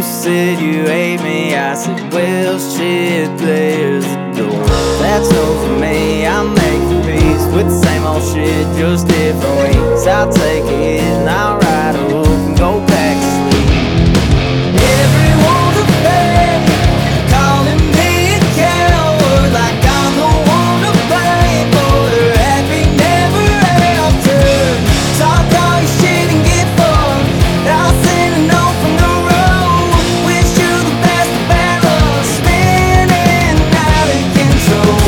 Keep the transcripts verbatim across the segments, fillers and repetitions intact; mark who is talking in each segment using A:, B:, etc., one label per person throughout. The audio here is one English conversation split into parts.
A: said you hate me, I said, well, shit, there's a door. That's no for me, I'm making peace with the same old shit, just different weeks. I'll take a hit and I'll ride a hook and go back to sleep. Everyone's a fake, calling me a coward, like I'm the one to blame for their happy never after. Talk all your shit and get fucked, I'll send a note from the road. Wish you the best of bad luck, spinning out of control.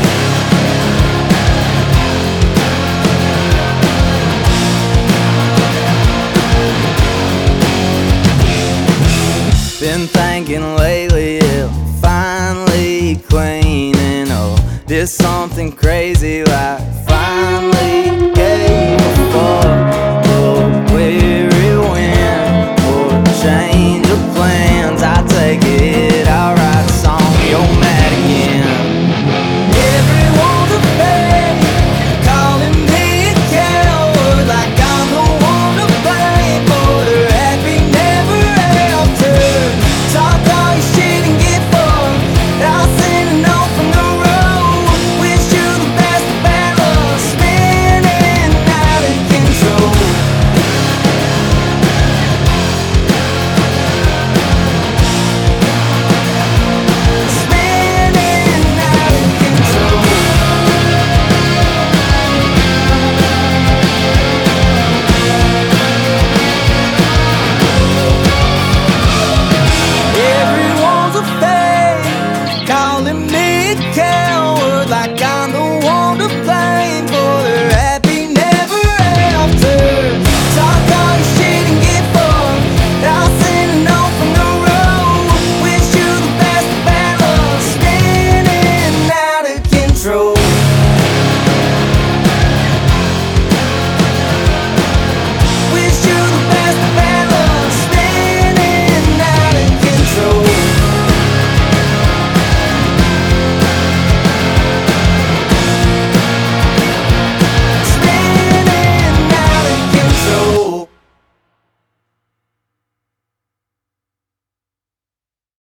A: Been thinking lately, yeah, finally cleaning up. Did something crazy like finally gave a fuck.